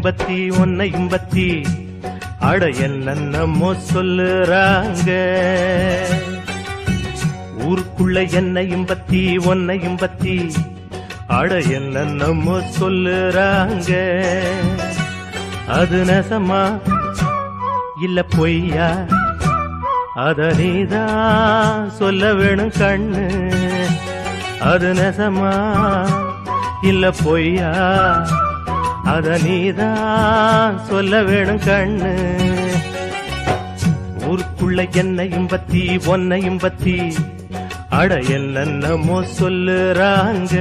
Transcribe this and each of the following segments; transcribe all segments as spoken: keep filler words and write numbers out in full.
பத்தி உன்னையும் பத்தி அட என்னென்னமோ சொல்லுறாங்க. ஊருக்குள்ள என்னையும் பத்தி உன்னையும் பத்தி அட என்னென்னமோ சொல்லுறாங்க. அது நெசமா இல்ல பொய்யா அத நீதான் சொல்ல வேணும் கண்ணு. அது நெசமா இல்ல பொய்யா அத நீதான் சொல்ல வேணும் கண்ணு. ஊருக்குள்ள என்னையும் பத்தி உன்னையும் பத்தி அட என்னென்னமோ சொல்லுறாங்க.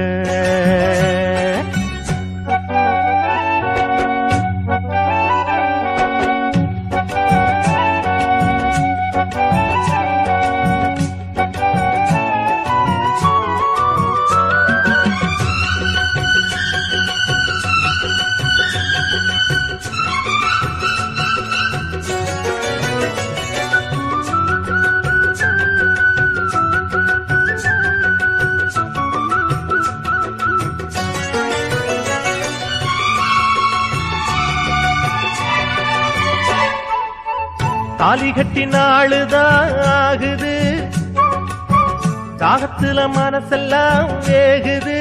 தாலி கட்டி நாளுதான் ஆகுது, தாகத்துல மனசெல்லாம் வேகுது.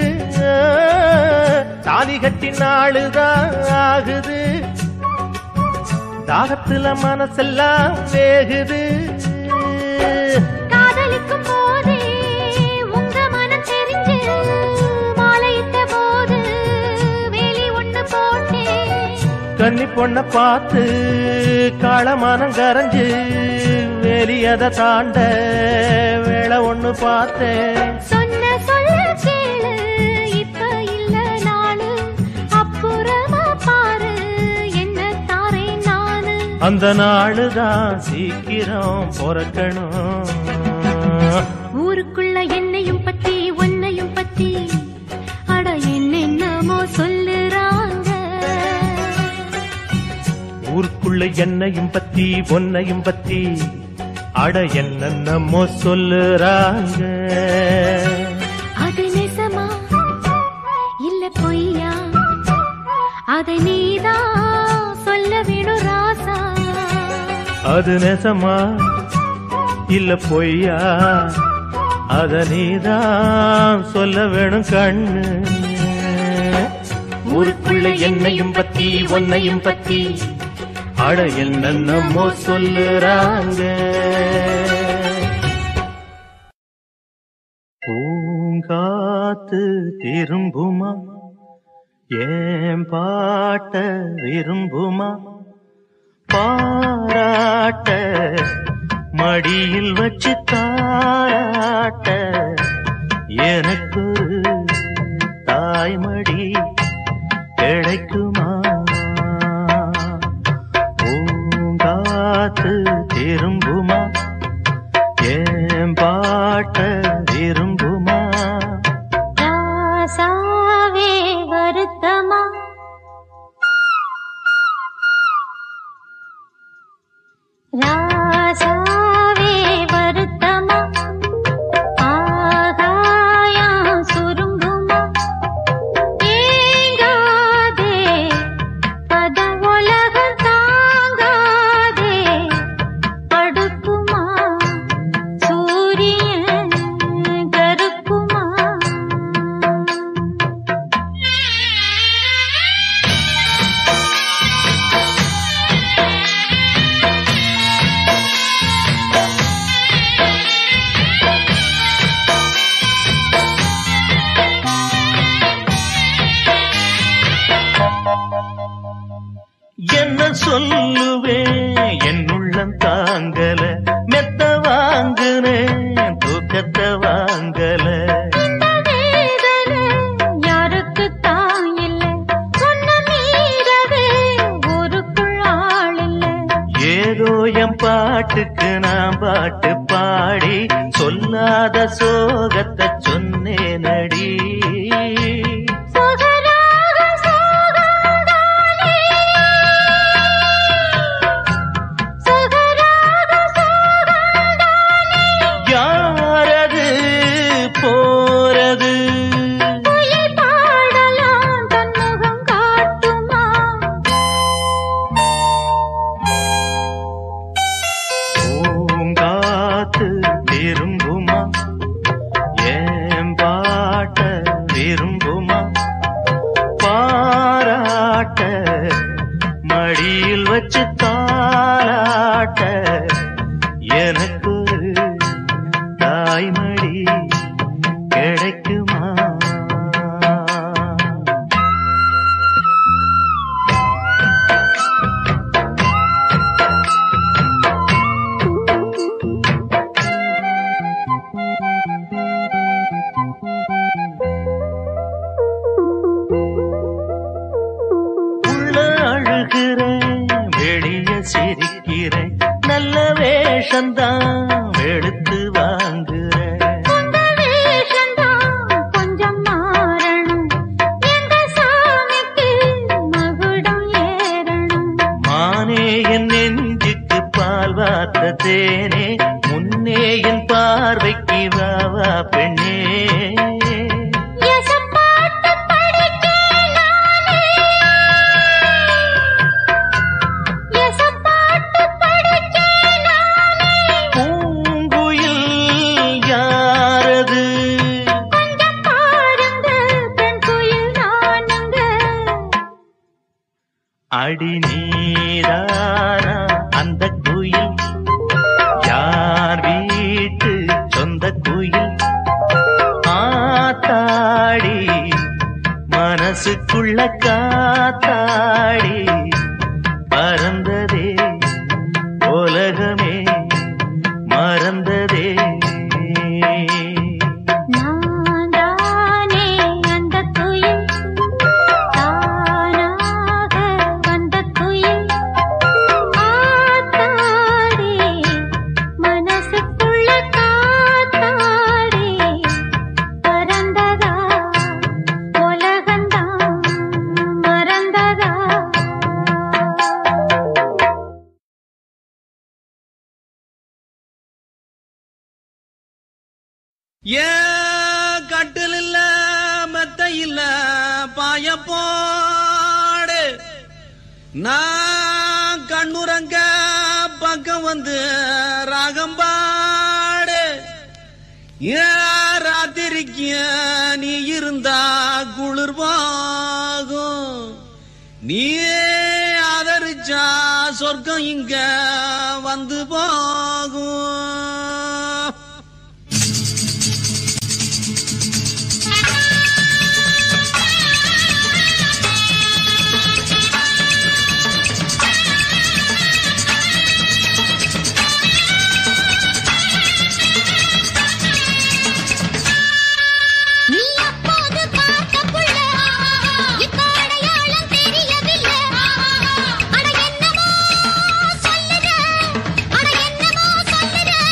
தாலி கட்டி நாளுதான் ஆகுது, தாகத்துல மனசெல்லாம் வேகுது. காதலிக்கும் போதே உங்க மனம் தெரிஞ்சு மாலையிட்ட போது வேலி ஒண்ணு போட்டேன். கன்னி பொண்ண பார்த்து காளமானம் கரைஞ்சு வேலியத தாண்ட வேளை ஒண்ணு பார்த்தேன். சொன்ன சொல்ல கேளு இப்ப இல்ல நாளு, அப்புறமா பாரு என்ன தாரே நானு. அந்த நாளுதான் சீக்கிரம் பொறக்கணும். ஊருக்குள்ள என்னையும் பத்தி உன்னையும் பத்தி அட என்னென்னமோ சொல்லுறாங்க. ஊருக்குள்ள என்னையும் பத்தி பொன்னையும் பத்தி அட என்னென்னமோ சொல்லுறாங்க. அது நெசமா இல்ல பொய்யா அதை நீதான் சொல்ல வேணும் ராசா. அது நெசமா இல்ல பொய்யா அத நீதான் சொல்ல வேணும் கண்ணு. ஊருக்குள்ள என்னையும் பத்தி பொன்னையும் பத்தி அட என்னென்னமோ சொல்லுறாங்க. பூங்காத்து திரும்புமா ஏன் பாட்ட விரும்புமா, பாராட்ட மடியில் வச்சு தாராட்ட எனக்கு தாய்மடி கிடைக்குமா. பூங்காத்து திரும்புமா ஏன் பாட்ட விரும்புமா, ராசாவே வருத்தமா ராசாவே வருத்தமா, ஆகாயம் சுருங்குமா ஏங்காதே பத உலகம் தாங்காதே படுக்குமா சூரியன் கருக்குமா. என்ன சொல்லுவேன் என் உள்ளம் தாங்கல, மெத்த வாங்குனேன் தூக்கத்தை வாங்கல. இந்த வேதனை யாருக்கு தான் இல்லை, சொன்ன மீறவே ஊருக்குள் ஆள் இல்லை. ஏதோ என் பாட்டுக்கு நான் பாட்டு பாடி சொல்லாத சோகத்தை சொன்னேனடி. சுகராக சோகந்தானே, சுகராக சோகந்தானே, யாரது போறது குயில் பாடலாம் தன் முகம் காட்டுமா. மடியில் வச்சு தாலாட்ட எனக்கு தாய்மடி கிடைக்குமா? சிரிக்கிறேன் நல்ல வேஷந்தான் எடுத்து வாங்குறேன். உங்க வேஷந்தான் கொஞ்சம் மாறணும், எங்க சாமிக்கு மகுடம் ஏறணும். மானே என் நெஞ்சுக்கு பால் வார்த்த தேனே, முன்னே என் பார்வைக்கு வாவா பெண்ணே. அடி நீரானா அந்த குயில், யார் வீட்டு சொந்த குயில்? ஆத்தாடி மனசுக்குள்ள காத்தாடி பறந்ததே உலகமே மறந்ததே. ஏ கட்டில் இல்ல மெத்த இல்ல பாயப்போடு, நான் கண்ணுரங்க பக்கம் வந்து ராகம்பாடு. ஏ ராத்திரிக்கு நீ இருந்தா குளிர்வாகும், நீ ஆதரிச்சா சொர்க்கம் இங்க வந்து போகும். அட என்னமோ சொல்லுற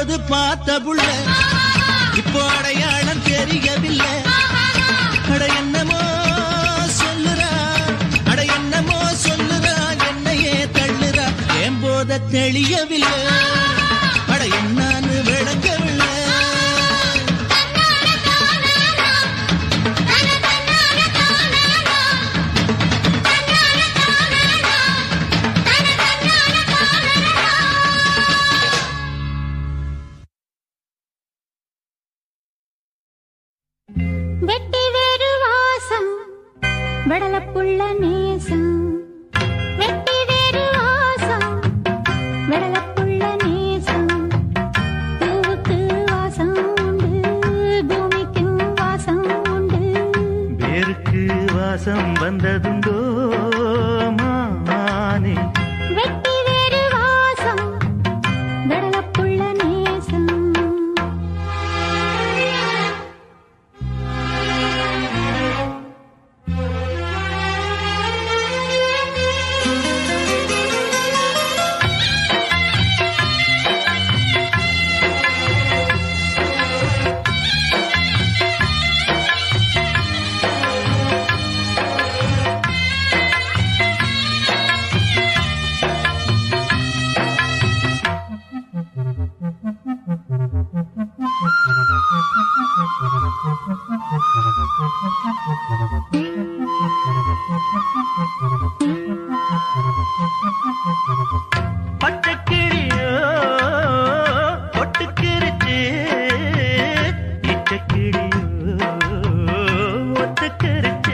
போது பார்த்த புள்ள இப்போ அடையாளம் தெரியவில்லை. அட என்னமோ சொல்லுறா, அட என்னமோ சொல்லுறா, என்னையே தள்ளுறா, ஏன் போத தெளியவில்லை, அட என்னான்னு விளங்கவில்லை. வெட்டி வேறு வாசம் வெடலப்புள்ள நேசம், வெட்டி வேறு வாசம் வெடலப்புள்ள நேசம், பூவுக்கு வாசம் உண்டு பூமிக்கு வாசம் உண்டு, வேருக்கு வாசம் வந்ததுண்டோ மானே, வெட்டி வேறு வாசம் வெடலப்புள்ள நேசம். பச்சைக்கிளியோ ஒட்டுக்கிருச்சு, இச்சக்கிளியோ ஒட்டுக்கிருச்சு,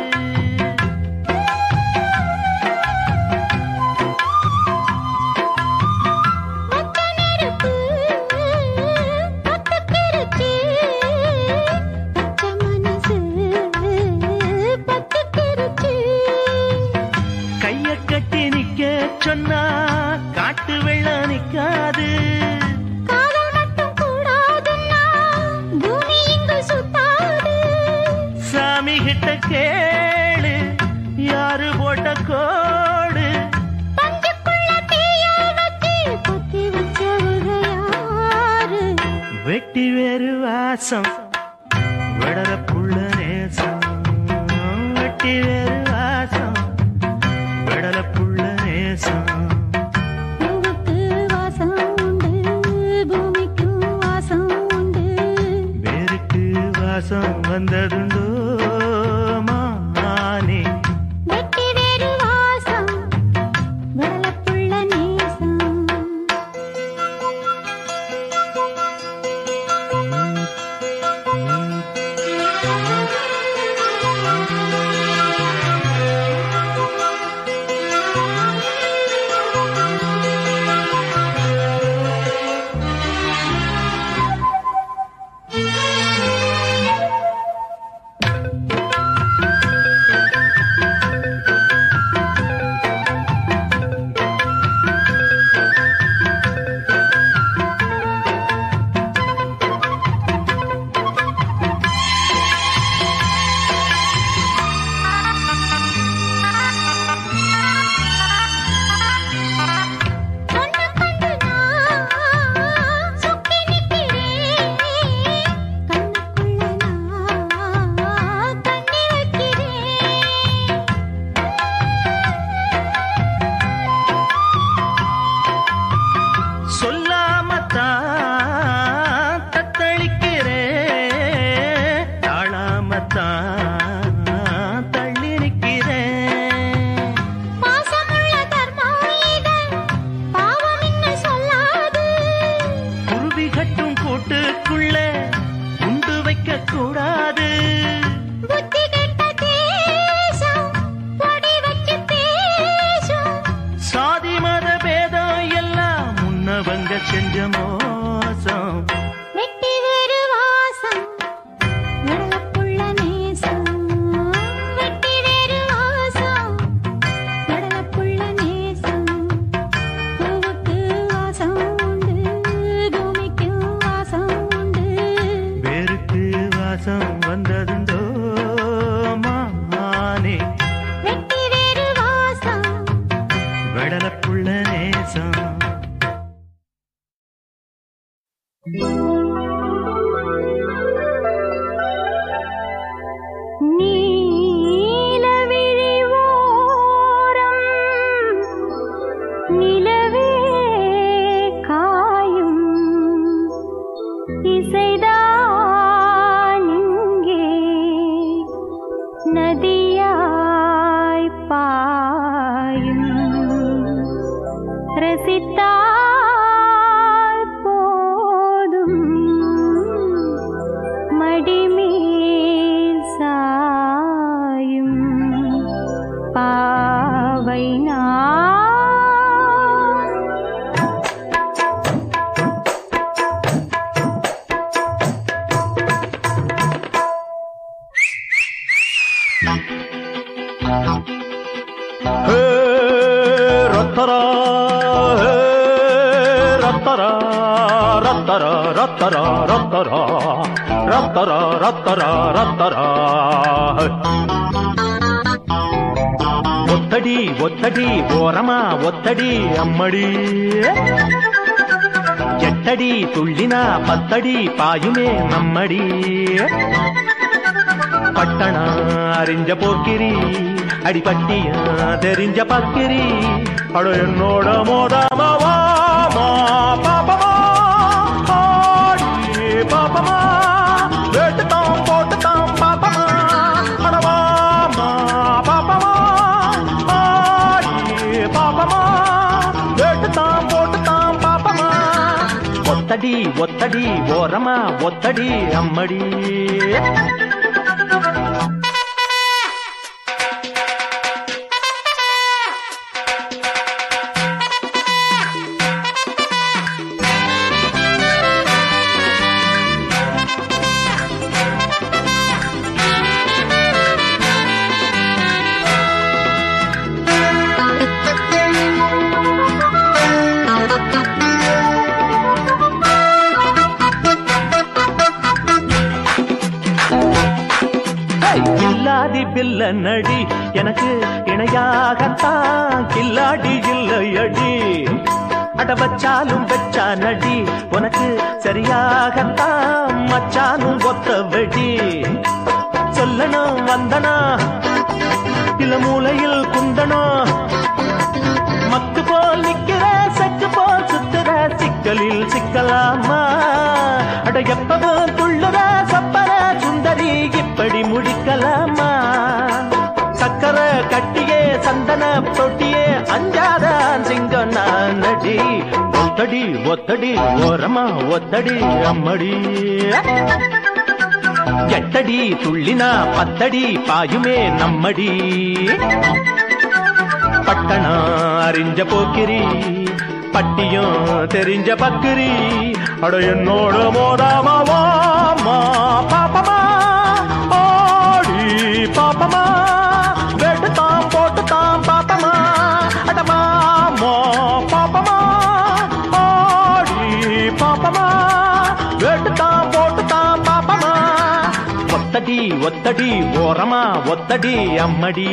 கைய கட்டி நிக்க சொன்னா காட்டு வெள்ளம் நிக்காது, காதல் மட்டும் கூடாதுன்னா பூமி இங்கு சுத்தாது, சாமி கிட்ட கேளு யாரு போட்ட கோடு, பஞ்சுக்குள்ள தீய வச்சு குத்தி வச்சவங்க யாரு, வெட்டி வேறு வாசம் விடற புள்ள நேசம், வெட்டி வேறு வாசம் விடற புள்ள நேசம், பூவுக்கு வாசம் உண்டு பூமிக்கு வாசம் உண்டு, வேருக்கு வாசம் வந்ததுண்டோ மானே, வெட்டி வேறு வாசம் வெடலப்புள்ள நேசம். ஒத்தடி ஒத்தடி ஓரமா ஒத்தடி அம்மடி எட்டடி துள்ளினா பத்தடி பாயுமே நம்மடி பட்டணா அறிஞ்ச போக்கிரி அடிபட்டியா தெரிஞ்ச பக்கிரி அட என்னோட மோதாமவா பாப்பமா பாப்பமா வேட்டுத்தான் போட்டுத்தான் பாப்பமா அடவாமா பாப்பமா பாப்பமா வேட்டுத்தான் போட்டுத்தான் பாப்பமா ஒத்தடி ஒத்தடி ஓரமா ஒத்தடி அம்மடி பில்ல நடி எனக்கு இணையாகத்தான் கில்லாடி இல்லையடி அட வச்சாலும் வச்சா நடி உனக்கு சரியாகத்தான் மச்சானும் ஒத்த வெடி சொல்லணும் வந்தனா இல்ல மூலையில் குந்தனா மக்கு போல் நிக்கிற செக்கு போல் சுத்துற சிக்கலில் சிக்கலாமா அட எப்பவும் துள்ளுற சப்பர சுந்தரி இப்படி முடிக்கலாமா சக்கர கட்டியே சந்தன தொட்டியே அஞ்சாத சிங்கம் நான் நடி ஒத்தடி ஒத்தடி ஓரமா ஒத்தடி அம்மடி எட்டடி துள்ளினா பத்தடி பாயுமே நம்மடி பட்டணா அறிஞ்ச போக்கிரி பட்டியும் தெரிஞ்ச பக்கிரி அட என்னோட மோதாமாவா பாப்பமா ஓடி பாப்பமா வேட்டுத்தான் போட்டுத்தான் பாப்பமா அடமாமோ பாப்பமா ஓடி பாப்பமா வேட்டுத்தான் போட்டுத்தான் பாப்பமா ஒத்தடி ஒத்தடி ஓரமா ஒத்தடி அம்மடி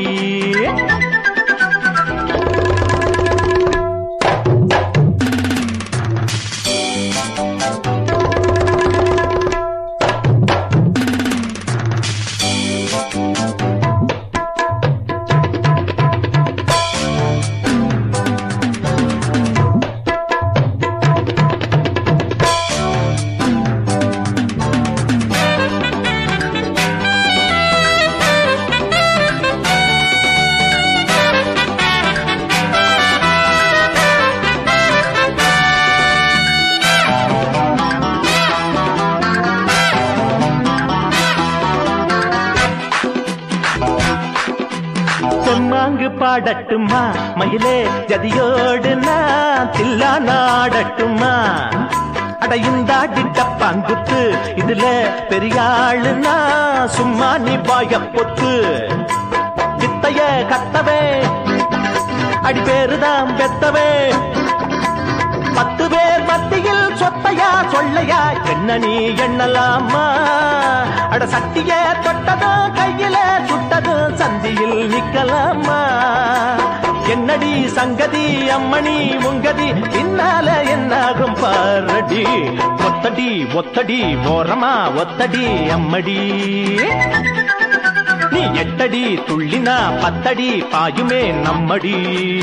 பாடட்டுமா மயிலே ஜதியோடு நான் தில்லா நாடட்டுமா அடையுந்தாடி டப்பாங்குத்து இதுல பெரியாளுனா சும்மா நீ பாய பொத்து வித்தைய கத்தவே அடி பேருதான் பெத்தவே பத்து பேர் மத்தியில் சொத்தையா சொல்லையா என்ன நீ எண்ணலாமா அட சட்டிய தொட்டதும் கையில சுட்டதும் சந்தியில் நிக்கலாமா என்னடி சங்கதி அம்மணி உங்கதி பின்னால என்னாகும் பாரடி ஒத்தடி ஒத்தடி ஓரமா ஒத்தடி அம்மடி நீ எட்டடி துள்ளினா பத்தடி பாயுமே நம்மடி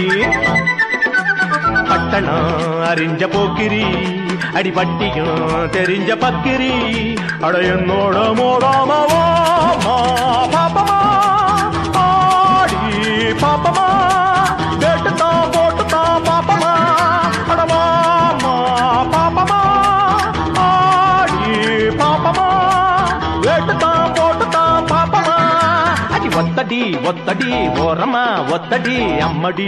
பட்டணம் அறிஞ்ச போக்கிரி அடிபட்டியும் தெரிஞ்ச பக்கிரி அட என்னோட மோடாமவா பாப்பமா ஆடி பாப்பமா கேட்டுத்தான் போட்டுத்தான் பாப்பமா அடமாமா பாப்பமா ஆடி பாப்பமா கேட்டுத்தான் போட்டுத்தான் பாப்பமா அடி ஒத்தடி ஒத்தடி ஓரமா ஒத்தடி அம்மடி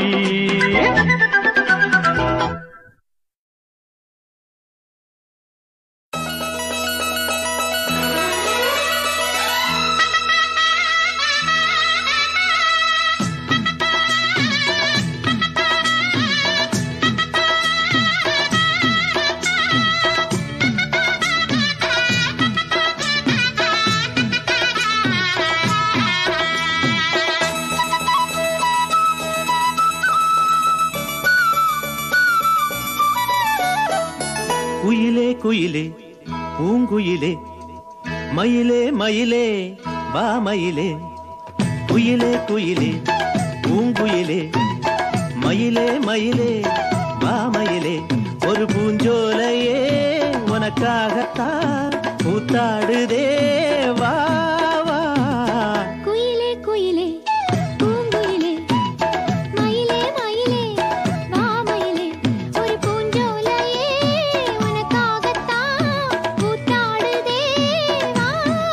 குயிலே குயிலே பூங்குயிலே மயிலே மயிலே வா மயிலே குயிலே குயிலே பூங்குயிலே மயிலே மயிலே வா மயிலே ஒரு பூஞ்சோலையே உனக்காகத்தான் கூத்தாடுதே வா வா குயிலே குயிலே பூங்குயிலே மயிலே மயிலே வா மயிலே ஒரு பூஞ்சோலையே உனக்காகத்தான் கூத்தாடுதே வா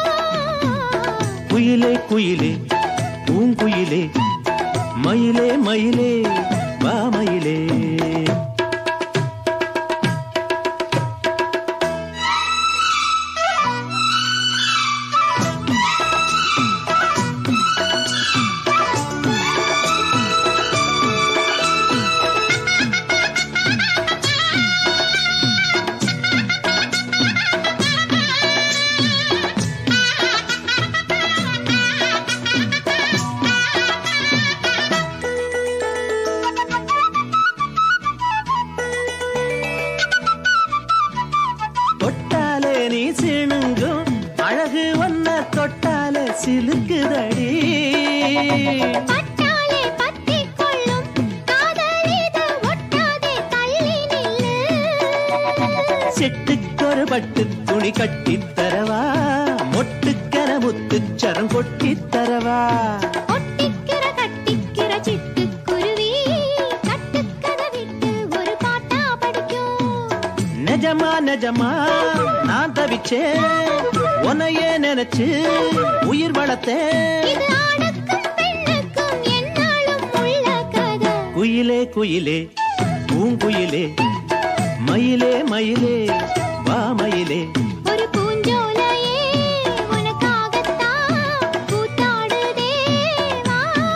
குயிலே குயிலே பூங்குயிலே மயிலே மயிலே வா மயிலே தொட்டாலே நீ சிணுங்கும் அழகு ஒன்ன தொட்டாலே சிலுக்குதடி பட்டாலே பத்திக் கொள்ளும் காதலிது ஒட்டாதே தள்ளி நில்லு செட்டுக்கொரு பட்டு துணி கட்டித் தரவா மொட்டுக்கர முத்துச்சரம் கொட்டித் தரவா ஒட்டிக்கிற கட்டிக்கிற சிட்டுக்குருவி கட்டுக்கதை விட்டு ஒரு பாட்டா படிக்கும் நிஜமா நிஜமா நான் தவிச்சேன் உன்னையே நினைச்சு உயிர் வளர்த்தேன் இது ஆணுக்கும் பெண்ணுக்கும் என்னாலும் உள்ள கதை குயிலே குயிலே பூங்குயிலே மயிலே மயிலே வா மயிலே ஒரு பூஞ்சோலையே உனக்காகத்தான் கூத்தாடுதே வா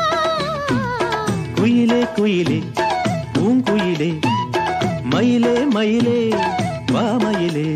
குயிலே குயிலே பூங்குயிலே மயிலே மயிலே வா மயிலே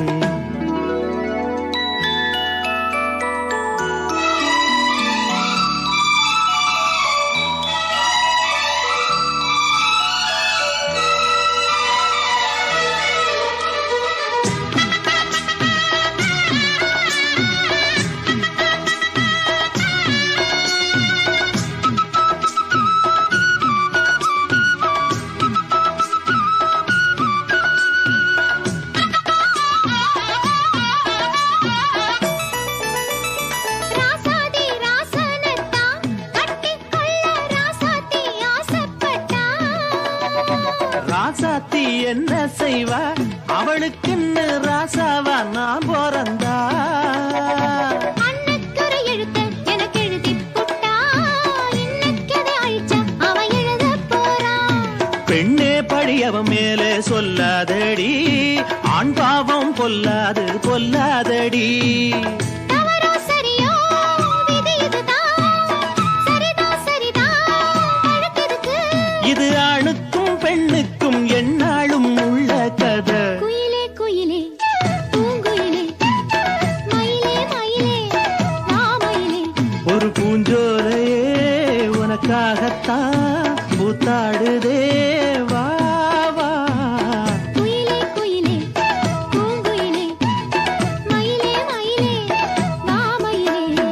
ராசாதி ராசனத்தான் கட்டிக்கொள்ள ராசாத்தி ஆசைப்பட்டா ராசாத்தி என்ன செய்வா அவளுக்குன்னு ராசாவா நான் பிறந்தா அன்னைக்கொரு எழுத்த எனக்கு எழுதிப் புட்டா இன்னைக்கதை அழிச்சா அவன் எழுதப் போறான் பெண்ணே படியவன் மேலே சொல்லாதடி ஆண் பாவம் பொல்லாது பொல்லாதடி தவறோ சரியோ விதி இதுதான் சரிதான் சரிதான் வழக்கெதுக்கு இது ஆணுக்கும் பெண்ணுக்கும் எந்நாளும் உள்ள கதை குயிலே குயிலே பூங்குயிலே மயிலே மயிலே வா மயிலே ஒரு பூஞ்சோலையே உனக்காகத்தான் கூத்தாடுதே வா வா. குயிலே குயிலே பூங்குயிலே மயிலே மயிலே வா மயிலே.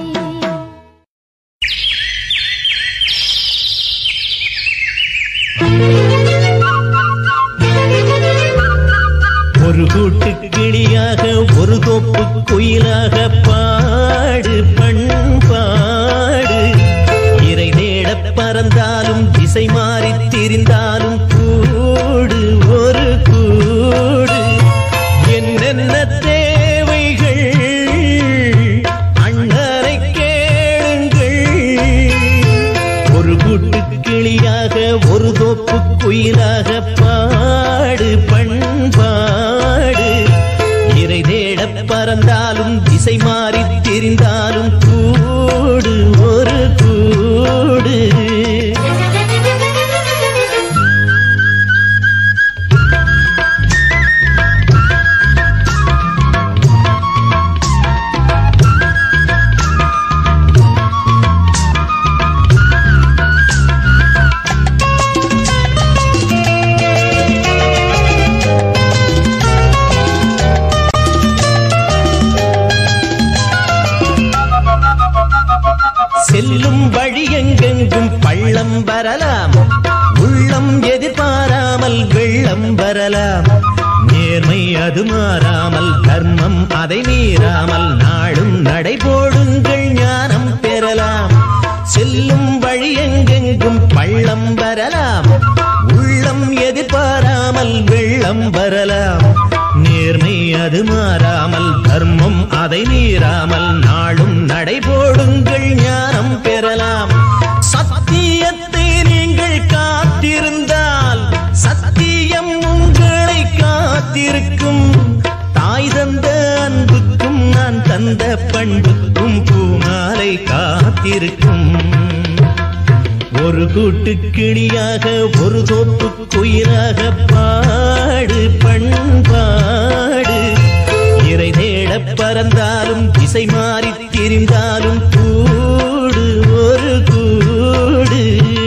ஒரு கூட்டு கிளியாக ஒரு தோப்பு குயிலாக பாடு பண்பாடு. இறை தேட பறந்தாலும் திசை மாறி திரிந்தாலும் கூடு ஒரு கூடு. என்னென்ன தேவைகள் அண்ணரை கேளுங்கள். ஒரு கூட்டு கிளியாக ஒரு தோப்பு குயிலாக பாடு பண்பாடு. இறை தேட பறந்தாலும் திசை மாறி திரிந்தாலும் கூடு ஒரு கூடு. செல்லும் வழி எங்கெங்கும் பள்ளம் வரலாம். உள்ளம் எதிர்பாராமல் வெள்ளம் வரலாம். நேர்மை அது மாறாமல் தர்மம் அதை மீறாமல் நாளும் நடைபோடுங்கள் ஞானம் பெறலாம். செல்லும் வழி எங்கெங்கும் பள்ளம் வரலாம். உள்ளம் எதிர்பாராமல் வெள்ளம் வரலாம். நேர்மை அது மாறாமல் தர்மம் அதை மீறாமல் நாளும் நடைபோடுங்கள் ஞானம் பெறலாம். சத்தியத்தை நீங்கள் காத்திருந்தால் சத்தியம் உங்களை காத்திருக்கும். தாய் தந்த அன்புக்கும் நான் தந்த பண்புக்கும் பூமாலை காத்திருக்கும். ஒரு கூட்டு கிளியாக ஒரு தோப்பு குயிலாக பாடு பண்பாடு. இறை தேட பறந்தாலும் திசை மாறி திரிந்தாலும் கூடு ஒரு கூடு.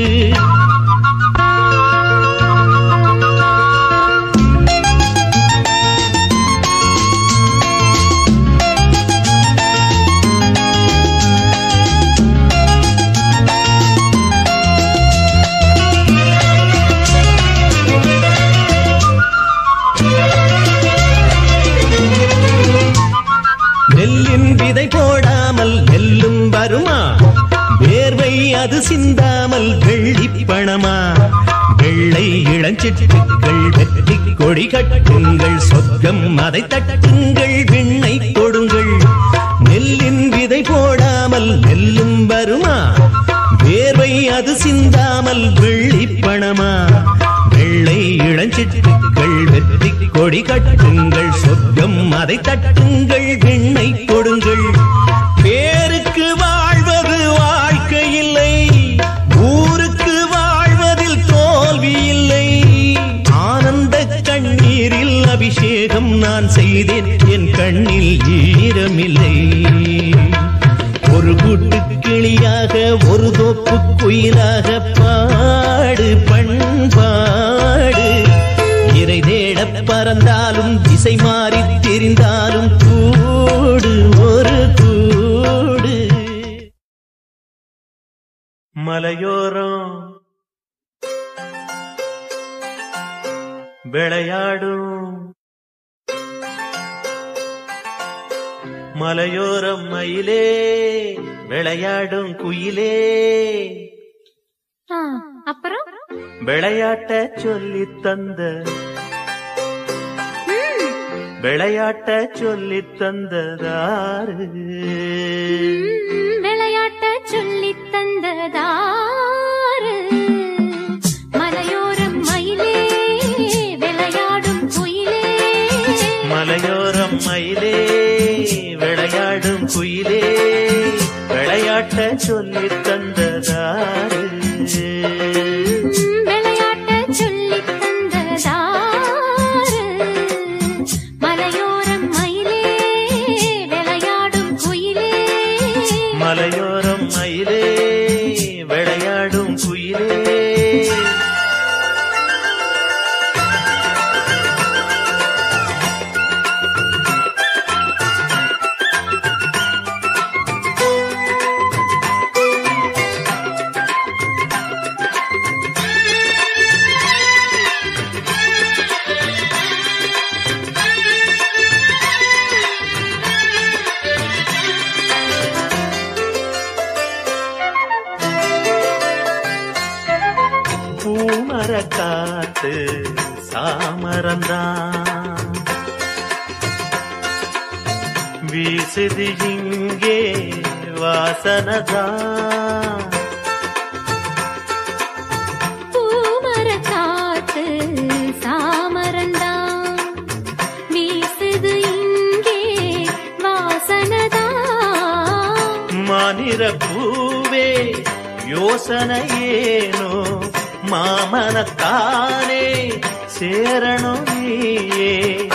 நெல்லின் விதை போடாமல் நெல்லும் வருமா? வேர்வை அது சிந்தாமல் வெள்ளி பணமா? வெள்ளை இளஞ்சிட்டுக்கள் வெற்றி கொடி கட்டுங்கள். சொர்க்கம் அதை தட்டுங்கள் விண்ணை கொடுங்கள். நெல்லின் விதை போடாமல் நெல்லும் வருமா? வேர்வை அது சிந்தாமல் வெள்ளி பணமா? வெள்ளை இளஞ்சிட்டுக்கள் வெற்றி கொடி கட்டுங்கள். சொர்க்கம் அதை தட்டுங்கள் விண்ணை கொடுங்கள். பேருக்கு வாழ்வது வாழ்க்கை இல்லை. ஊருக்கு வாழ்வதில் தோல்வி இல்லை. ஆனந்த கண்ணீரில் அபிஷேகம் நான் செய்தேன். என் கண்ணில் ஈரமில்லை. ஒரு கூட்டு கிளியாக ஒரு தோப்பு குயிலாக பாடு பண்பாடு. இறை தேட பறந்தாலும் திசை மாறி திரிந்தாலும் கூடு ஒரு கூடு. மலையோரம் விளையாடும் மலையோரம் மயிலே விளையாடும் குயிலே. அப்புறம் விளையாட்ட சொல்லி தந்த விளையாட்ட சொல்லி தந்ததாரு. விளையாட்ட சொல்லி தந்ததாரு. மலையோரம் மயிலே விளையாடும் குயிலே. மலையோரம் மயிலே விளையாடும் குயிலே. விளையாட்ட சொல்லி தந்ததாரு. விளையாட்ட சொல்லி தந்ததாரு. மலையோரம் மயிலே விளையாடும் குயிலே. மலையோரம் மயிலே விளையாடும் குயிலே. வீசுது இங்கே வாசனதான் பூமர காத்து சாமரந்தான் வீசுது இங்கே வாசனதான் மாநிற பூவே யோசனை ஏனோ மாமனத்தானே சேரணும் நீயே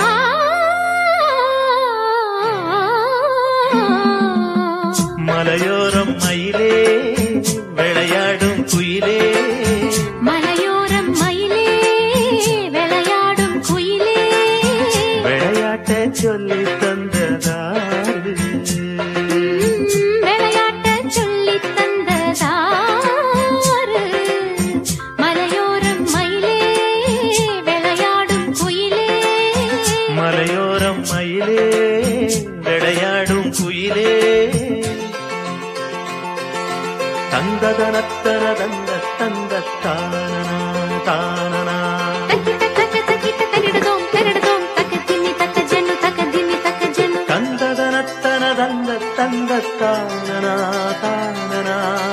மலையோரம் மயிலே விளையாடும் குயிலே மலையோரம் மயிலே விளையாடும் குயிலே விளையாட்ட சொல்லி தந்ததாரு விளையாட்ட சொல்லி தந்ததாரு மலையோரம் மயிலே விளையாடும் குயிலே மலையோரம் மயிலே விளையாடும் குயிலே தந்ததனத்தர தந்த தந்த தானனா தானனா தந்ததனத்தன தந்த தந்த தானனா தானனா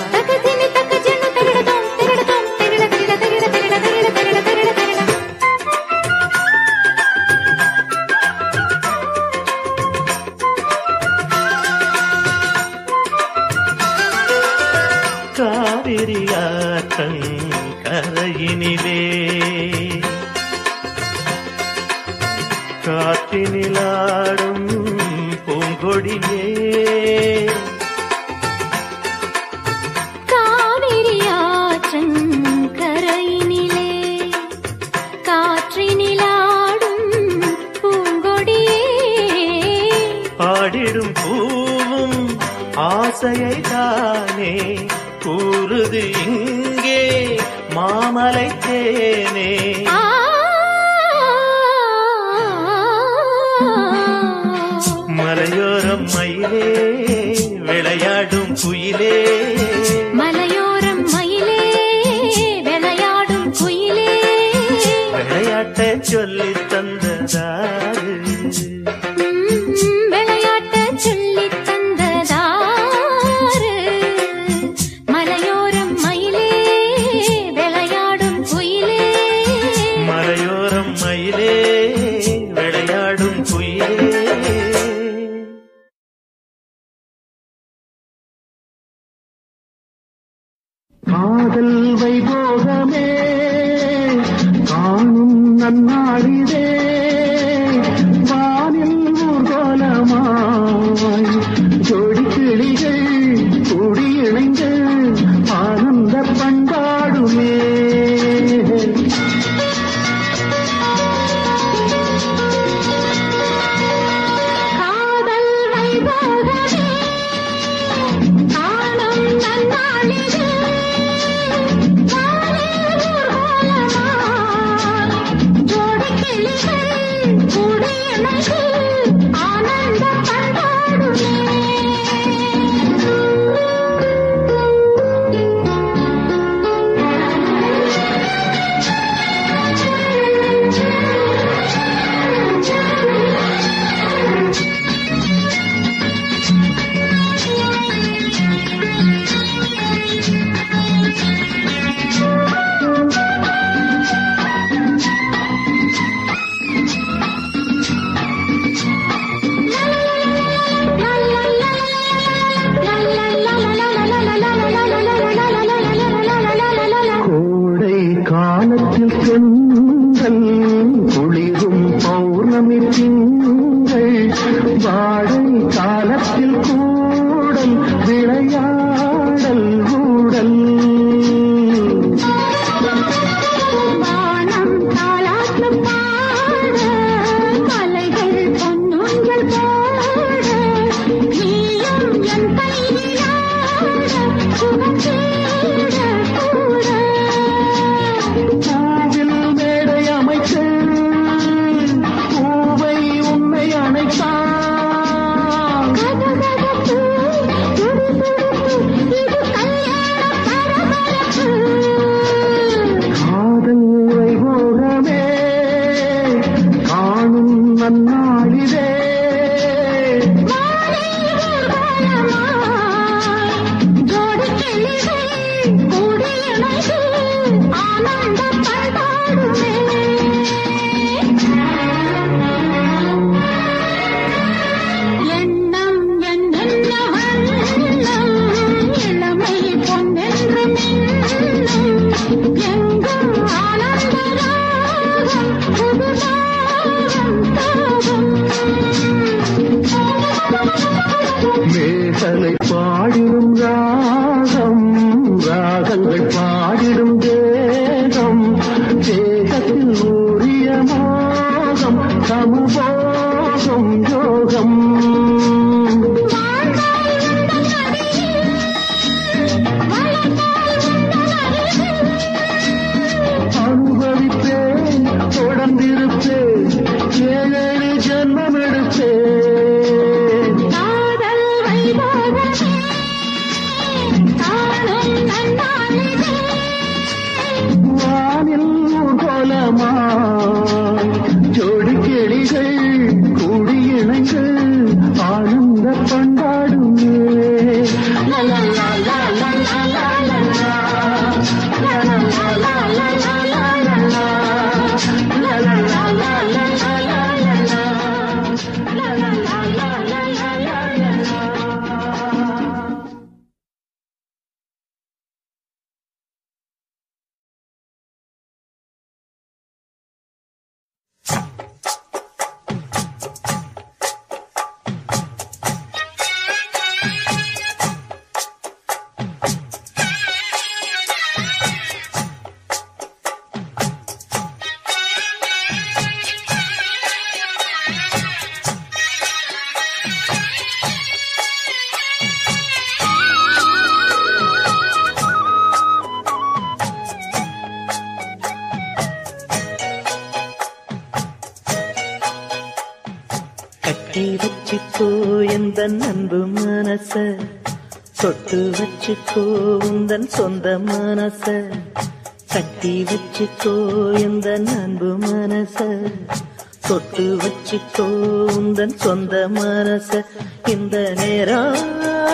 காவிரியாற்றங் கரையினிலே காற்றினிலாடும் பூங்கொடியே காவிரியாற்றங் கரையினிலே காற்றினிலாடும் பூங்கொடியே ஆடிடும் பூவும் ஆசையை தானே கூறுது இங்கே மாமலை தேனே மலையோரம் மயிலே விளையாடும் குயிலே மலையோரம் மயிலே விளையாடும் குயிலே விளையாட்ட சொல்லி தந்ததாரு விளையாட்ட சொல்லி தந்ததாரு மலையோரம் மயிலே விளையாடும் குயிலே மலையோரம் மயிலே விளையாடும் குயிலே காதல் வைபோகமே காணும் நன்னாளிதே வானில் ஊர்கோலமாய் ஜோடி கிளிகள் கூடியிணைந்து ஆனந்த பண்பாடுமே காதல் வைபோகமே காணும் நன்னாளிதே பூவை உன்னை அணைத்தான் எந்த அன்பு மனச தொட்டு வச்சுக்கோ உந்தன் சொந்த மனச கட்டி வச்சுக்கோ எந்த அன்பு மனச தொட்டு வச்சுக்கோ உந்தன் சொந்த மனச இந்த நேரம்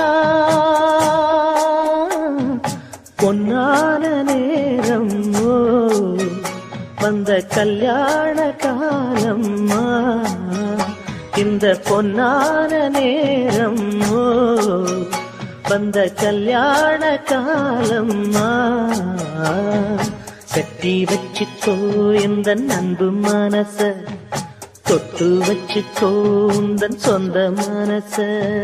பொன்னான நேரம் ஓ வந்த கல்யாண காலம்மா இந்த பொன்னான நேரம் ஓ வந்த கல்யாண காலம்மா கட்டி வச்சுக்கோ இந்த அன்பு மனச தொட்டு வச்சுக்கோ உந்தன் சொந்த மனச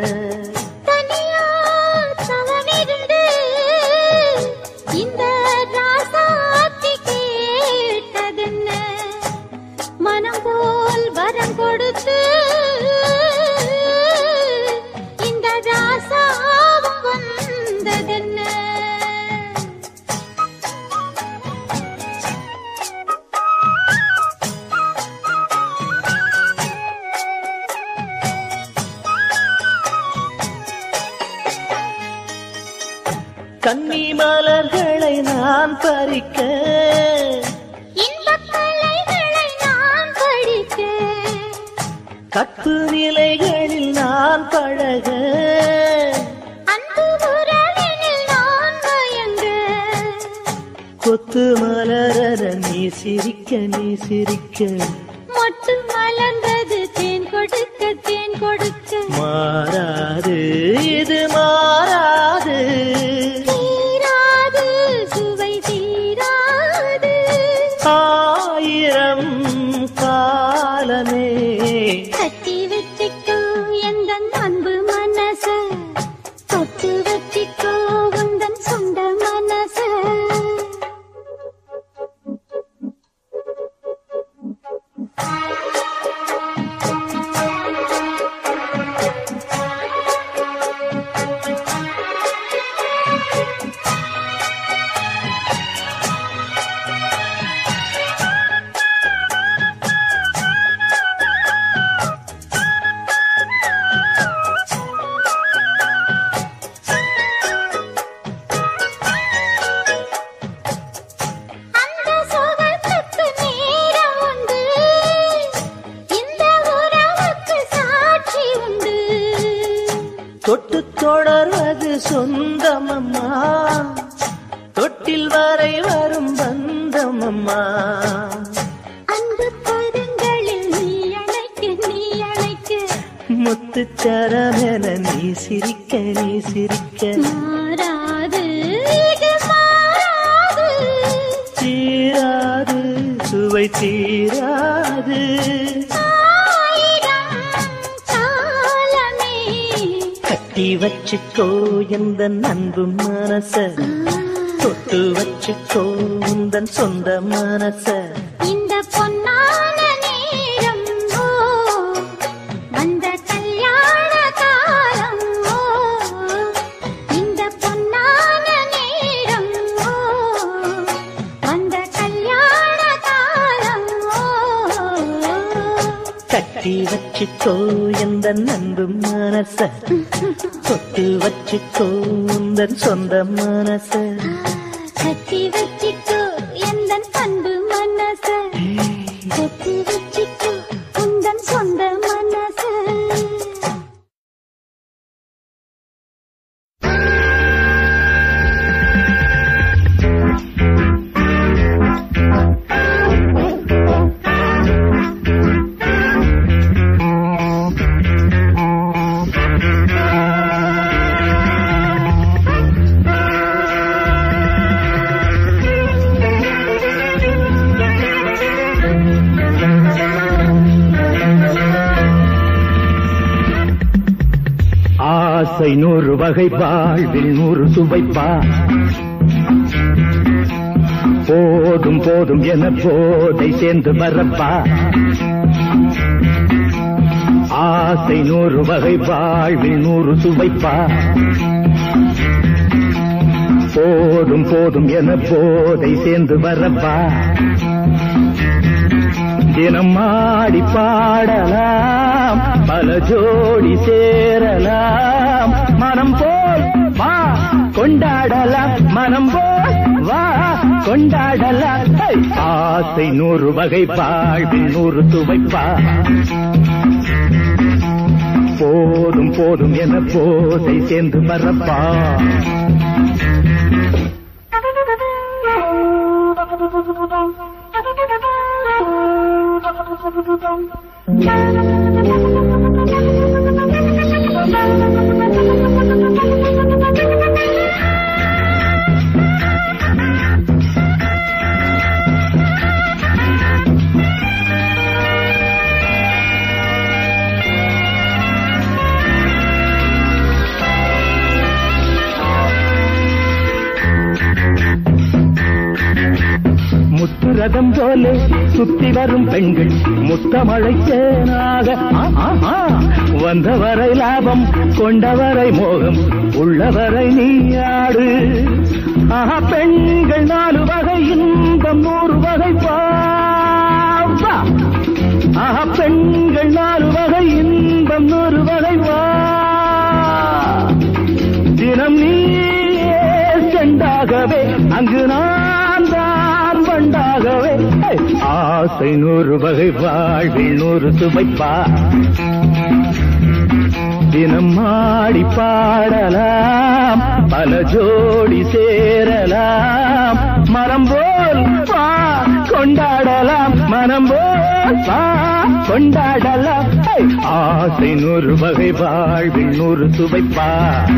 கன்னி மலர்களை நான் பறிக்க இன்பக் கலைகளை நான் படிக்க கற்பு நிலைகளில் நான் பழக அன்பு உறவினில் நான் மயங்க கொத்து மலர நீ சிரிக்க நீ சிரிக்க மொட்டு மலர்ந்தது தேன் கொடுக்க தேன் கொடுக்க மாறாது இது மாறாது ஆயிரம் காலமே கட்டி வச்சிக்கோ எந்த அன்பு மனச தொட்டு வச்சிக்கோ உந்தன் சொந்த மனச தொட்டு தொடர்வது சொந்தமம்மா தொட்டில் வரை வரும் பந்தமம்மா அன்பு பதங்களில் நீ அழைக்க நீ அழைக்க முத்துச்சரமென நீ சிரிக்க நீ சிரிக்க மாறாது இது மாறாது தீராது சுவை தீராது கட்டி வச்சுக்கோ எந்த அன்பு மனச தொட்டு வச்சுக்கோ உந்தன் சொந்த மனச இந்த பொன்னான நேரம் ஓ வந்த கல்யாண காலம் ஓ இந்த பொன்னான நேரம் ஓ வந்த கல்யாண காலம் ஓ கட்டி வச்சுக்கோ எந்த அன்பு மனச தொட்டு வச்சுக்கோ உந்தன் சொந்த மனச கட்டி வச்சிக்கோ எந்தன் அன்பு மனச தொட்டு வச்சிக்கோ உந்தன் சொந்த மனச ஆசை நூறு வகை வாழ்வில் நூறு சுவைப்பா போதும் போதும் என போதை சேர்ந்து வரப்பா ஆசை நூறு வகை வாழ்வில் நூறு சுவைப்பா போதும் போதும் என போதை சேர்ந்து வரப்பா தினம் ஆடி பாடலாம் பல ஜோடி சேரலாம் மனம் போல் வா கொண்டாடலாம் மனம் போல் வா கொண்டாடலாம் ஆசை நூறு வகை வாழ்வில் நூறு துவைப்பா போதும் போதும் என போதை சேர்ந்து வரப்பா முத்துரதம் போல சுத்தி வரும் பெண்கள் முத்தமழை தேனாக வந்தவரை லாபம் கொண்டவரை மோகம் உள்ளவரை நீயாடு ஆஹா பெண்கள் நாலு வகை இன்பம் நூறு வகை பாவா ஆஹா பெண்கள் நாலு வகை இன்பம் நூறு வகை வா தினம் நீயே செண்டாகவே அங்கு நான் தான் வண்டாகவே ஆசை நூறு வகை வாழ்வில் நூறு சுவைப்பா தினம் ஆடி பாடலாம் பல ஜோடி சேரலாம் மரம் போல் வா கொண்டாடலாம் மனம் போல் வா கொண்டாடலாம் ஆசை நூறு வகை வாழ்வில் நூறு சுவைப்பா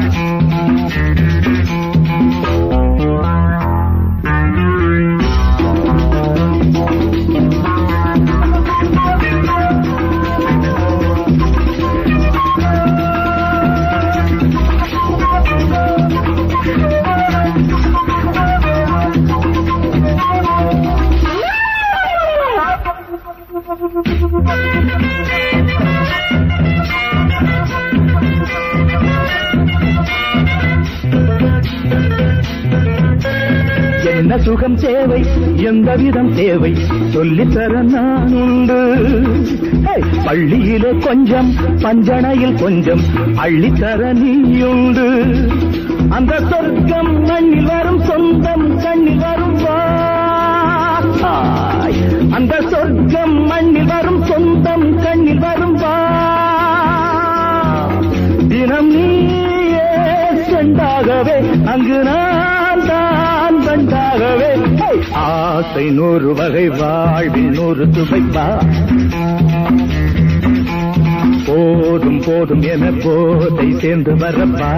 என்ன சுகம் தேவை எந்த விதம் தேவை சொல்லித்தர நான் உண்டு பள்ளியிலே கொஞ்சம் பஞ்சனையில் கொஞ்சம் அள்ளித்தர நீயுண்டு அந்த சொர்க்கம் மண்ணில் வரும் சொந்தம் கண்ணில் வரும் அந்த சொர்க்கம் மண்ணில் வரும் சொந்தம் கண்ணில் வரும் தினம் நீயே செண்டாகவே அங்கு நான் தான் வண்டாகவே ஆசை நூறு வகை வாழ்வில் நூறு துவைப்பா போதும் போதும் என போதை சேர்ந்து வரப்பா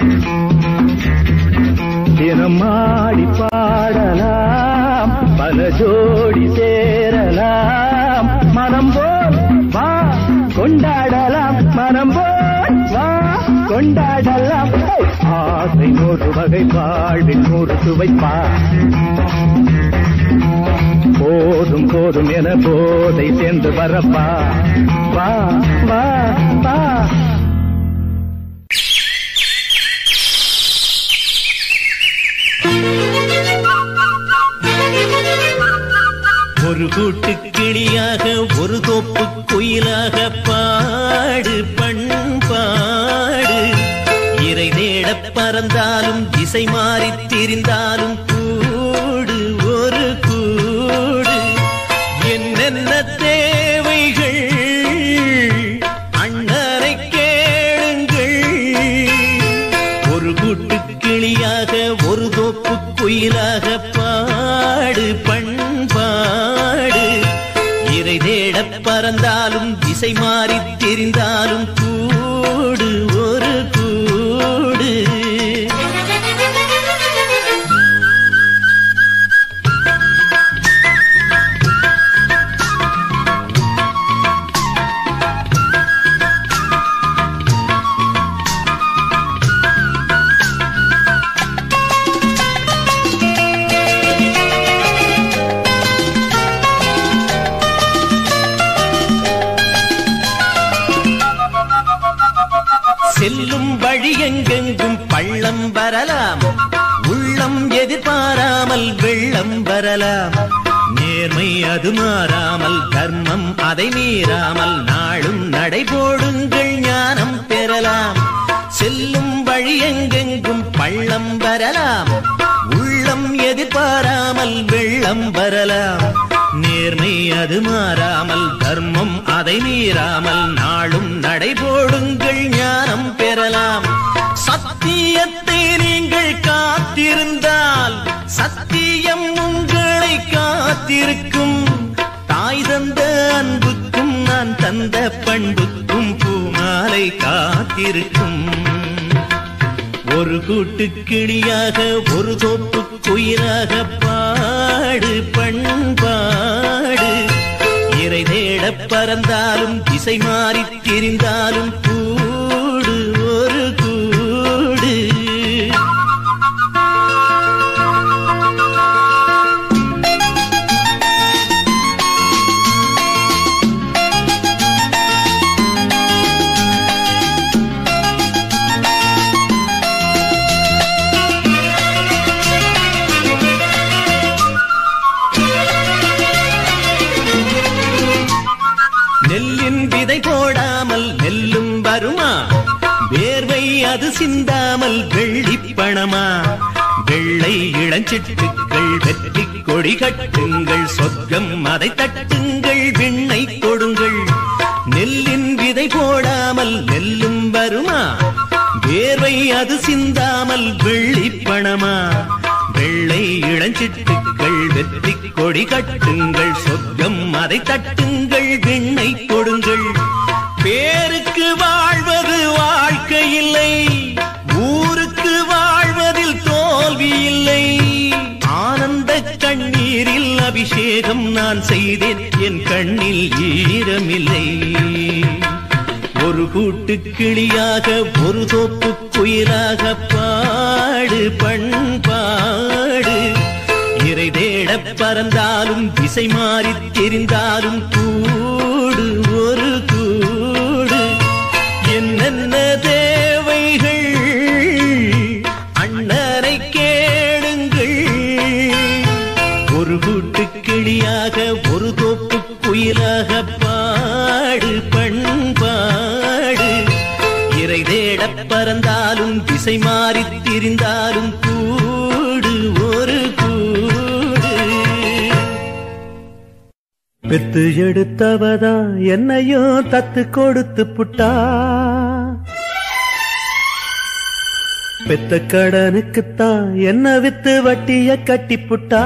தினம் ஆடி பாடலாம் பல ஜோடி சேரலாம் மனம் போல் வா கொண்டாடலாம் மனம் போல் வா கொண்டாடலாம் ஆசை நூறு வகை வாழ்வில் நூறு சுவைப்பா போதும் போதும் என போதை சேர்ந்து வரப்பா வா வா வா ஒரு கூட்டு கிளியாக ஒரு தோப்பு குயிலாக பாடு பண்பாடு இறை தேட பறந்தாலும் திசை மாறி திரிந்தாலும் கூடு ஒரு கூடு என்னென்ன தேவைகள் அண்ணரை கேளுங்கள் ஒரு கூட்டு கிளியாக ஒரு தோப்பு குயிலாக பாடு பண்பாடு இறை தேட பறந்தாலும் திசை மாறி திரிந்தாலும் கூடு ஒரு கூடு செல்லும் வழி எங்கெங்கும் பள்ளம் வரலாம் உள்ளம் எதிர்பாராமல் வெள்ளம் வரலாம் நேர்மை அது மாறாமல் தர்மம் அதை மீறாமல் நாளும் நடைபோடுங்கள் ஞானம் பெறலாம். செல்லும் வழி எங்கெங்கும் பள்ளம் வரலாம், உள்ளம் எதிர்பாராமல் வெள்ளம் வரலாம். நேர்மை அது மாறாமல் தர்மம் அதை மீறாமல் நாளும் நடைபோடுங்கள் ஞானம் பெறலாம். சத்தியத்தை நீங்கள் காத்திருந்தால் சத்தியம் உங்களை காத்திருக்கும். தாய் தந்த அன்புக்கும் நான் தந்த பண்புக்கும் பூமாலை காத்திருக்கும். ஒரு கூட்டு கிளியாக ஒரு தோப்பு குயிலாக பாடு பண்பாடு. இறை தேட பறந்தாலும் திசை மாறி திரிந்தாலும் கூடு ஒரு கூடு. நெல்லின் விதை போடாமல் நெல்லும் வருமா? வேர்வை அது சிந்தாமல் வெள்ளி பணமா? வெள்ளை இளஞ்சிட்டுக்கள் வெற்றி கொடி கட்டுங்கள், சொர்க்கம் அதை தட்டுங்கள், விண்ணை கொடுங்கள். நெல்லின் விதை போடாமல் நெல்லும் வருமா? வேர்வை அது சிந்தாமல் வெள்ளி பணமா? வெள்ளை இளஞ்சிட்டுக்கள் வெற்றி கொடி கட்டுங்கள், சொர்க்கம் அதை தட்டுங்கள், விண்ணை கொடுங்கள். பேருக்கு வாழ்வது வாழ்க்கை இல்லை, ஊருக்கு வாழ்வதில் தோல்வி இல்லை. ஆனந்த கண்ணீரில் அபிஷேகம் நான் செய்தேன், என் கண்ணில் ஈரமில்லை. ஒரு கூட்டு கிளியாக ஒரு தோப்பு குயிலாக பாடு பண்பாடு. இறை தேட பறந்தாலும் திசை மாறி தெரிந்தாலும் கூடு ஒரு கூடு. என்னென்ன தேவைகள் அண்ணனை கேளுங்கள். ஒரு கூட்டு கிளியாக ஒரு தோப்பு குயிலாக பாடு பண்பாடு. இறை தேட பறந்தாலும் திசை மாறி திரிந்தாலும் கூடு ஒரு கூடு. பெத்து எடுத்தவதா என்னையும் தத்து கொடுத்து புட்டா, பெத்த கடனுக்குத்தான் என்ன வித்து வட்டிய கட்டி புட்டா.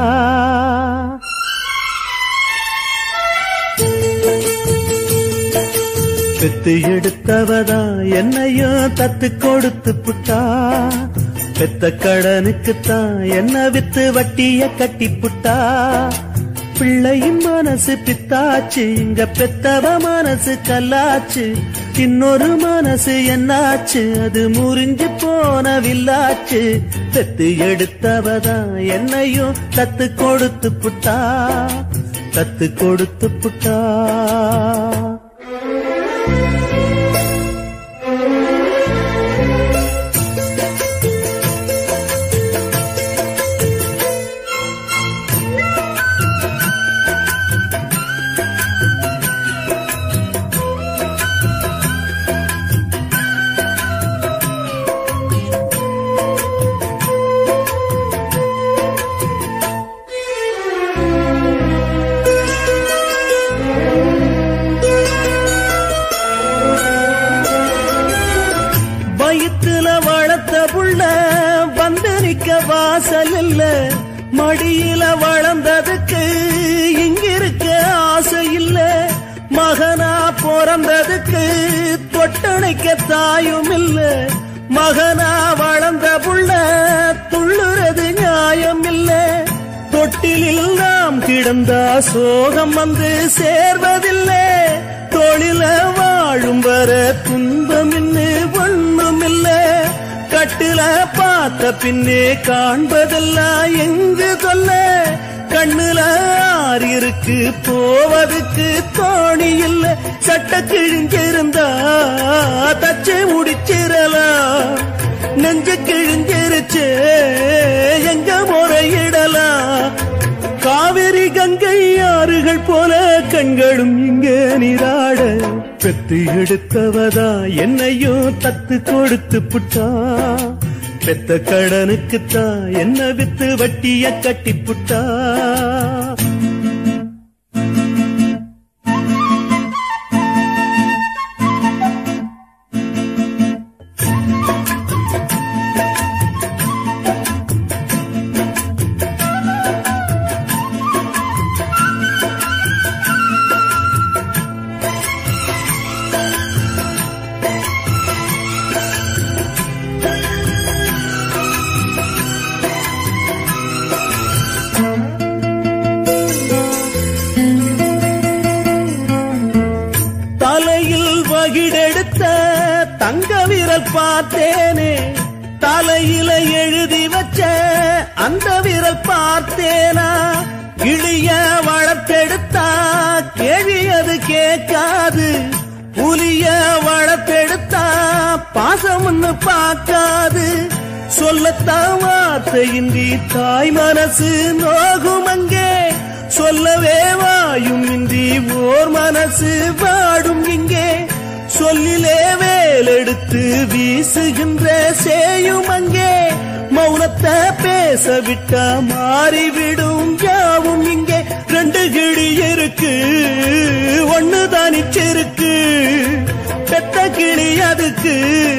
பெத்து எடுத்தவதா என்னையும் தத்து கொடுத்து புட்டா, பெத்த கடனுக்குத்தான் என்ன வித்து வட்டிய கட்டி புட்டா. பிள்ளையின் மனசு பித்தாச்சு, இங்க பெத்தவ மனசு கல்லாச்சு. இன்னொரு மனசு என்னாச்சு, அது முறிஞ்சு போன வில்லாச்சு. பெத்து எடுத்தவதா என்னையும் தத்து கொடுத்து புட்டா, தத்து கொடுத்து புட்டா. வாசல் இல்ல மடியில வளர்ந்ததுக்கு இங்கிருக்க ஆசை இல்ல. மகனா பிறந்ததுக்கு தொட்டணைக்க தாயும் இல்ல. மகனா வளர்ந்த புள்ள துள்ளுறது நியாயம் இல்ல. தொட்டிலில் நாம் கிடந்தா சோகம் வந்து சேர்வதில்லை. தொழில வாழும் வர துன்பம் இன்னு ஒண்ணும் இல்ல. கட்டுல பார்த்த பின்னே காண்பதெல்லாம் எங்கு சொல்ல. கண்ணுல ஆறு இருக்கு போவதுக்கு தோணி இல்ல. சட்ட கிழிஞ்சிருந்தா தச்சு முடிச்சிடலாம். நெஞ்சு கிழிஞ்சிருச்சு எங்க முறையிடலாம். காவிரி கங்கை கண்களும் இங்கே நீராட பெத்து எடுத்தவதா என்னையும் தத்து கொடுத்து புட்டா பெத்த கடனுக்குத்தான் என்ன வித்து வட்டிய கட்டி புட்டா தங்க விரல் பார்த்தேனே தலையில எழுதி வச்ச அந்த விரல் பார்த்தேனா இழிய வளர்த்தெடுத்தா கேள்வி அது கேட்காது புலிய வளர்த்தெடுத்தா பாசம்னு பார்க்காது சொல்லத்தான் வார்த்தையின்றி தாய் மனசு நோகும் அங்கே சொல்லவே வாயும் இன்றி ஓர் மனசு வாடும் இங்கே சொல்லிலே வேலெடுத்து வீசுகின்ற சேயும் அங்கே மௌனத்தை பேச விட்டா மாறிவிடும் யாவும் இங்கே ரெண்டு கிளி இருக்கு ஒண்ணு தானிச்சிருக்கு பெத்த கிளி அதுக்கு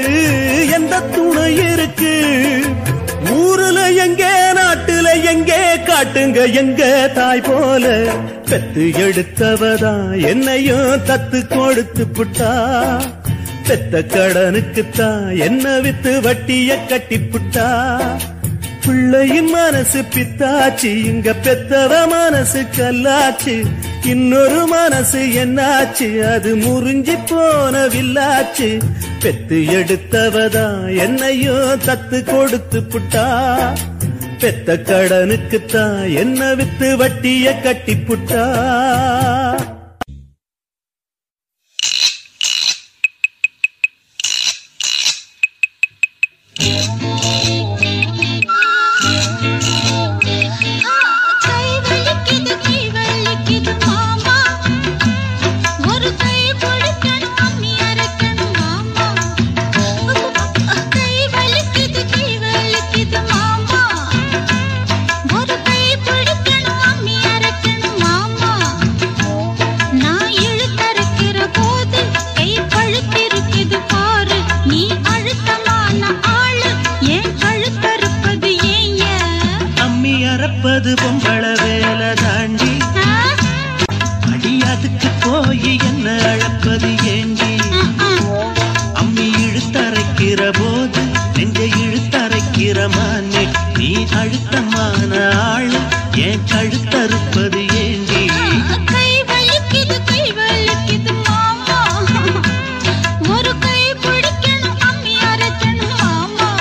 எந்த துணை இருக்கு ஊருல எங்கே நாட்டுல எங்கே காட்டுங்க எங்க தாய் போல பெத்து எடுத்தவதா என்னையும் தத்து கொடுத்து புட்டா பெத்த கடனுக்குத்தான் என்ன வித்து வட்டிய கட்டி புட்டா பிள்ளையின் மனசு பித்தாச்சு இங்க பெத்தவ மனசு கல்லாச்சு இன்னொரு மனசு என்னாச்சு அது முறிஞ்சி போன வில்லாச்சு பெத்து எடுத்தவதா என்னையும் தத்து கொடுத்து புட்டா பெத்த கடனுக்குத்தான் என்ன வித்து வட்டிய கட்டி புட்டா பொம்பள வேலை தாண்டி அடி அதுக்கு போய் என்ன அழப்பது ஏண்டி அம்மி இழுத்தரைக்கிற போது நெஞ்சை இழுத்தரைக்கிற மானே நீ அழுத்தமான ஆளு ஏன் கழுத்தறுப்பது ஏண்டி கை வலிக்குது கை வலிக்குது மாமா ஒரு கை பிடிக்கணும் அம்மி அரைக்கணும் மாமா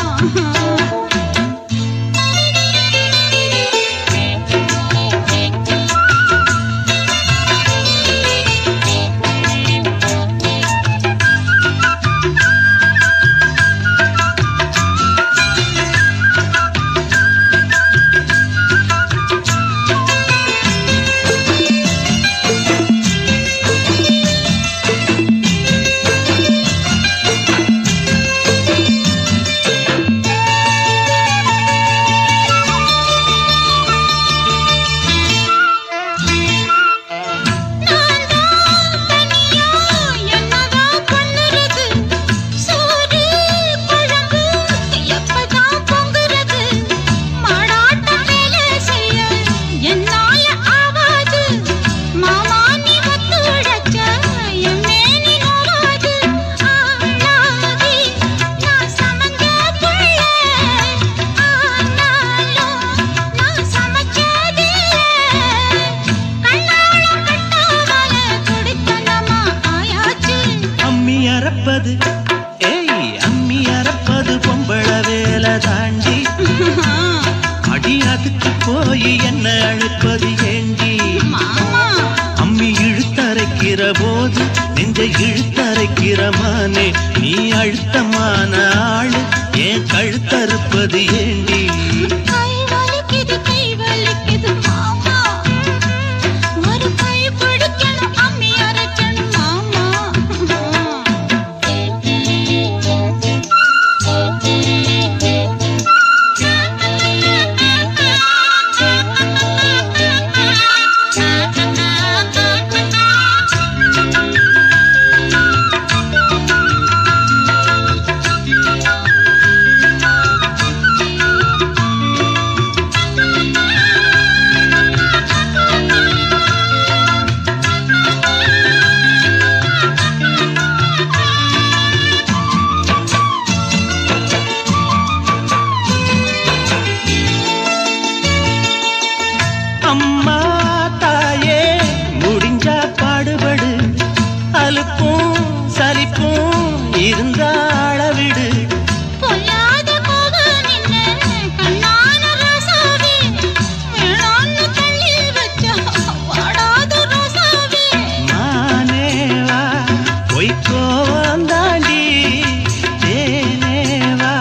ஏய் அம்மி அரைப்பது பொம்பள வேலை தாண்டி அடி அதுக்கு போய் என்ன அழைப்பது ஏண்டி அம்மி இழுத்தரைக்கிற போது நெஞ்சை இழுத்தரைக்கிற மானே நீ அழுத்தமான ஆளு ஏன் கழுத்தறுப்பது ஏண்டி